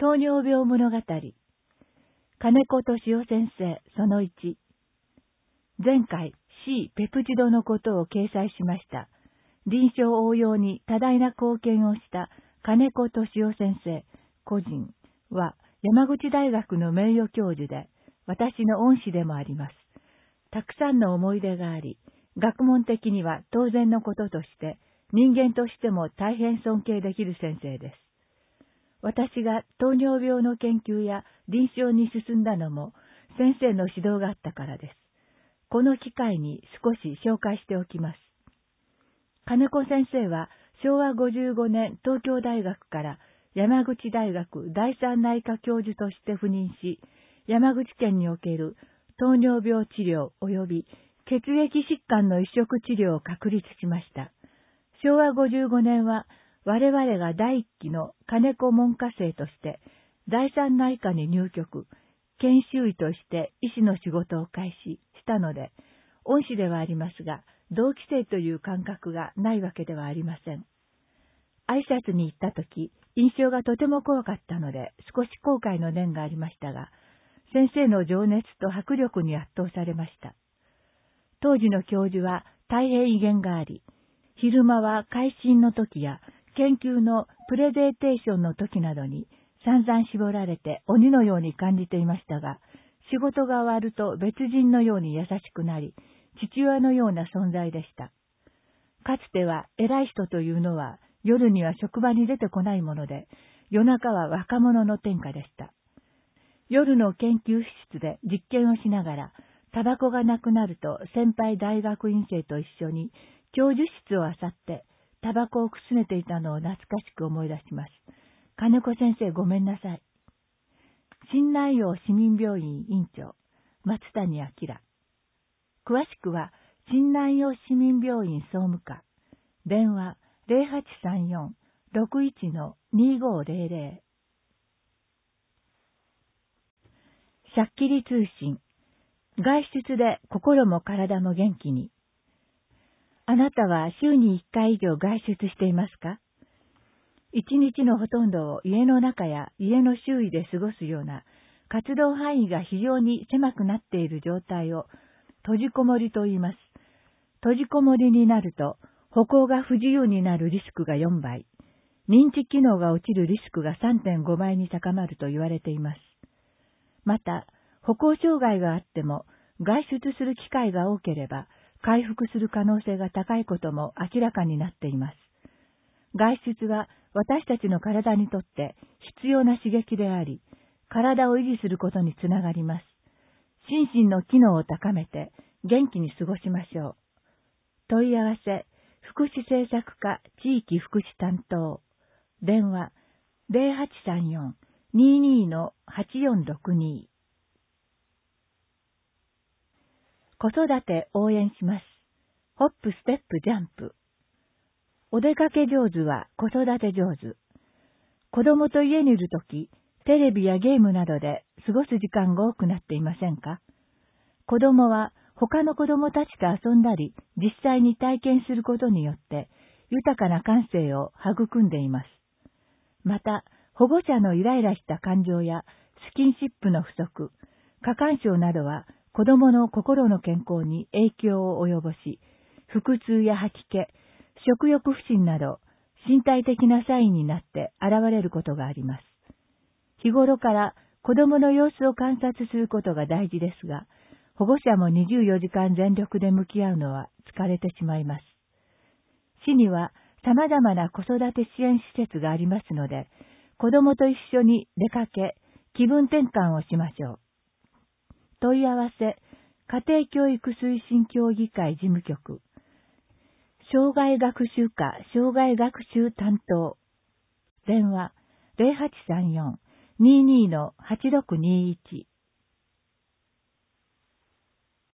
糖尿病物語。金子敏夫先生その1。前回 C ペプチドのことを掲載しました。臨床応用に多大な貢献をした金子敏夫先生個人は山口大学の名誉教授で、私の恩師でもあります。たくさんの思い出があり、学問的には当然のこととして、人間としても大変尊敬できる先生です。私が糖尿病の研究や臨床に進んだのも先生の指導があったからです。この機会に少し紹介しておきます。金子先生は昭和55年東京大学から山口大学第三内科教授として赴任し、山口県における糖尿病治療及び血液疾患の移植治療を確立しました。昭和55年は我々が第一期の金子門下生として第三内科に入局、研修医として医師の仕事を開始したので、恩師ではありますが、同期生という感覚がないわけではありません。挨拶に行ったとき、印象がとても怖かったので、少し後悔の念がありましたが、先生の情熱と迫力に圧倒されました。当時の教授は大変威厳があり、昼間は会心の時や研究のプレゼンテーションの時などに散々絞られて鬼のように感じていましたが、仕事が終わると別人のように優しくなり、父親のような存在でした。かつては偉い人というのは夜には職場に出てこないもので、夜中は若者の天下でした。夜の研究室で実験をしながら、タバコがなくなると先輩大学院生と一緒に教授室を漁って、タバコをくすねていたのを懐かしく思い出します。金子先生ごめんなさい。新南陽市民病院院長、松谷明。詳しくは、新南陽市民病院総務課、電話 0834-61-2500。しゃっきり通信。外出で心も体も元気に。あなたは週に1回以上外出していますか？一日のほとんどを家の中や家の周囲で過ごすような活動範囲が非常に狭くなっている状態を閉じこもりと言います。閉じこもりになると歩行が不自由になるリスクが4倍、認知機能が落ちるリスクが 3.5 倍に高まると言われています。また、歩行障害があっても外出する機会が多ければ回復する可能性が高いことも明らかになっています。外出は私たちの体にとって必要な刺激であり、体を維持することにつながります。心身の機能を高めて元気に過ごしましょう。問い合わせ、福祉政策課地域福祉担当。電話 0834-22-8462。子育て応援します。ホップステップジャンプ。お出かけ上手は子育て上手。子供と家にいるとき、テレビやゲームなどで過ごす時間が多くなっていませんか？子供は他の子供たちと遊んだり、実際に体験することによって、豊かな感性を育んでいます。また、保護者のイライラした感情やスキンシップの不足、過干渉などは子供の心の健康に影響を及ぼし、腹痛や吐き気、食欲不振など身体的なサインになって現れることがあります。日頃から子供の様子を観察することが大事ですが、保護者も24時間全力で向き合うのは疲れてしまいます。市には様々な子育て支援施設がありますので、子供と一緒に出かけ、気分転換をしましょう。問い合わせ、家庭教育推進協議会事務局。障害学習課障害学習担当。電話 0834-22-8621。